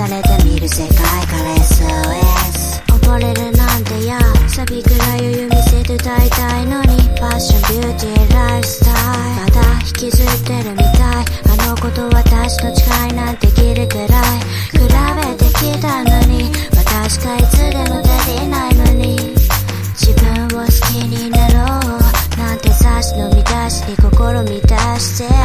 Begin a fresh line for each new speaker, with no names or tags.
れてみる世界から SOS 溺れるなんてやサビくらい余裕見せて歌いたいのにファッションビューティーライフスタイルまだ引きずってるみたいあの子と私の違いなんて切るくらい比べてきたのに私がいつでも足りないのに自分を好きになろうなんて差し飲み出しに心満たして